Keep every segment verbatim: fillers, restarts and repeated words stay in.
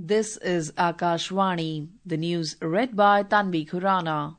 This is Akashvani. The news read by Tanvi Khurana.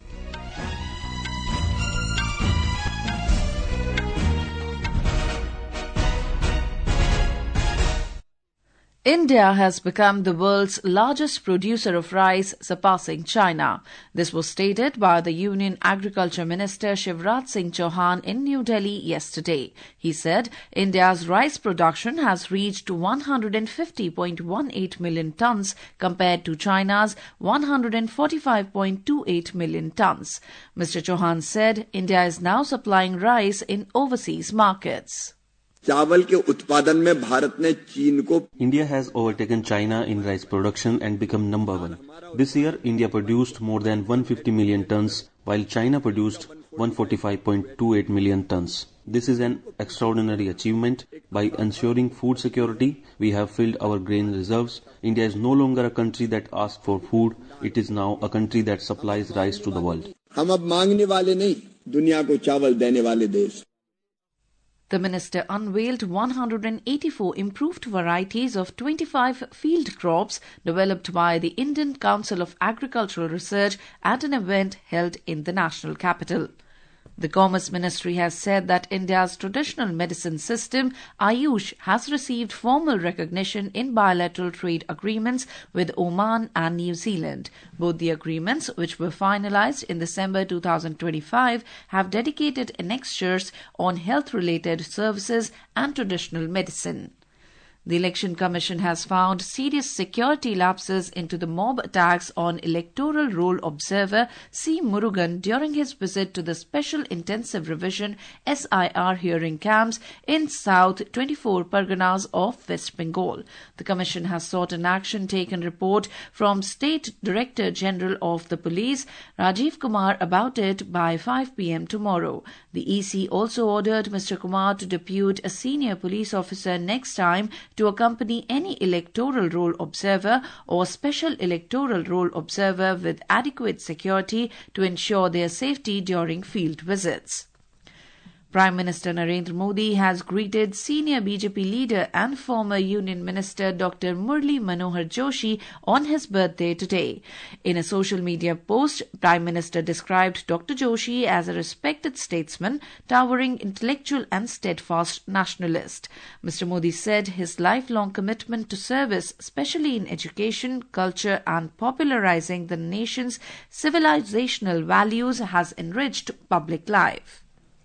India has become the world's largest producer of rice, surpassing China. This was stated by the Union Agriculture Minister Shivraj Singh Chauhan in New Delhi yesterday. He said India's rice production has reached one hundred fifty point one eight million tons compared to China's one hundred forty-five point two eight million tons. Mister Chauhan said India is now supplying rice in overseas markets. चावल के उत्पादन में भारत ने चीन को India has overtaken China in rice production and become number one. This year, India produced more than one hundred fifty million tons, while China produced one hundred forty-five point two eight million tons. This is an extraordinary achievement. By ensuring food security, we have filled our grain reserves. India is no longer a country that asks for food. It is now a country that supplies rice to the world. हम अब मांगने वाले नहीं, दुनिया को चावल देने वाले देश. The minister unveiled one hundred eighty-four improved varieties of twenty-five field crops developed by the Indian Council of Agricultural Research at an event held in the national capital. The Commerce Ministry has said that India's traditional medicine system, Ayush, has received formal recognition in bilateral trade agreements with Oman and New Zealand. Both the agreements, which were finalized in December two thousand twenty-five, have dedicated annexures on health-related services and traditional medicine. The Election Commission has found serious security lapses into the mob attacks on electoral roll observer C. Murugan during his visit to the Special Intensive Revision S I R hearing camps in South twenty-four Parganas of West Bengal. The Commission has sought an action taken report from State Director General of the Police, Rajiv Kumar, about it by five p m tomorrow. The E C also ordered Mister Kumar to depute a senior police officer next time to accompany any electoral roll observer or special electoral roll observer with adequate security to ensure their safety during field visits. Prime Minister Narendra Modi has greeted senior B J P leader and former Union Minister Doctor Murli Manohar Joshi on his birthday today. In a social media post, Prime Minister described Doctor Joshi as a respected statesman, towering intellectual and steadfast nationalist. Mister Modi said his lifelong commitment to service, especially in education, culture and popularizing the nation's civilizational values, has enriched public life.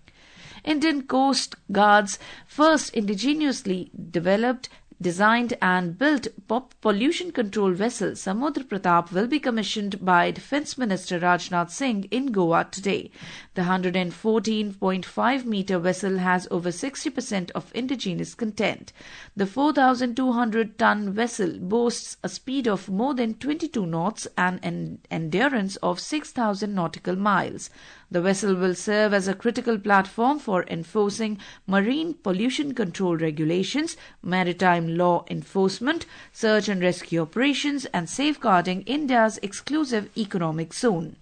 Indian Coast Guard's first indigenously developed, designed and built pollution control vessel Samudra Pratap will be commissioned by Defence Minister Rajnath Singh in Goa today. The one hundred fourteen point five metre vessel has over sixty percent of indigenous content. The four thousand two hundred ton vessel boasts a speed of more than twenty-two knots and an endurance of six thousand nautical miles. The vessel will serve as a critical platform for enforcing marine pollution control regulations, maritime law enforcement, search and rescue operations, and safeguarding India's exclusive economic zone.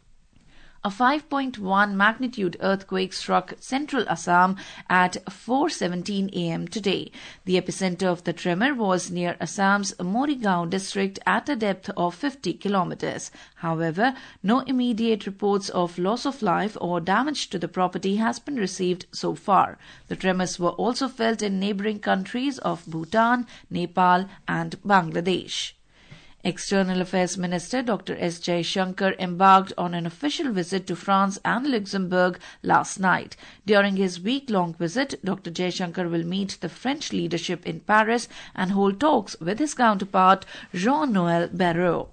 A five point one magnitude earthquake struck central Assam at four seventeen a m today. The epicenter of the tremor was near Assam's Morigaon district at a depth of fifty kilometers. However, no immediate reports of loss of life or damage to the property has been received so far. The tremors were also felt in neighboring countries of Bhutan, Nepal and Bangladesh. External Affairs Minister Doctor S. Jaishankar embarked on an official visit to France and Luxembourg last night. During his week-long visit, Doctor Jaishankar will meet the French leadership in Paris and hold talks with his counterpart Jean-Noel Barrot.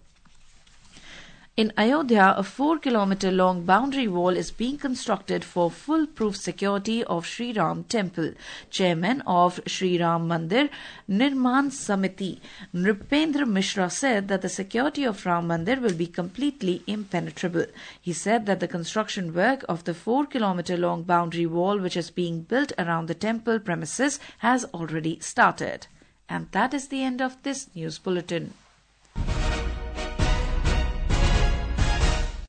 In Ayodhya, a four kilometre long boundary wall is being constructed for foolproof security of Sri Ram Temple. Chairman of Sri Ram Mandir Nirman Samiti, Nripendra Mishra, said that the security of Ram Mandir will be completely impenetrable. He said that the construction work of the four kilometre long boundary wall which is being built around the temple premises has already started. And that is the end of this news bulletin.